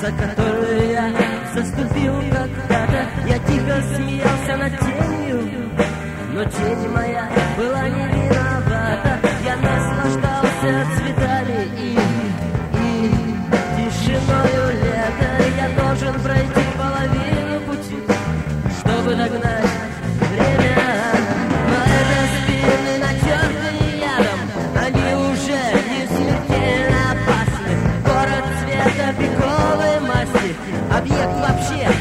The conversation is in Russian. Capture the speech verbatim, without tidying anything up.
за которую я заступил когда-то. Я тихо смеялся над тенью, но тень моя была не виновата. Я наслаждался цветами и, и тишиною лета. Я должен пройти половину пути, чтобы догнать время. Но это спины, натертые ядом, они уже не смертельно опасны. Город цвета пиковой масти, объект вообще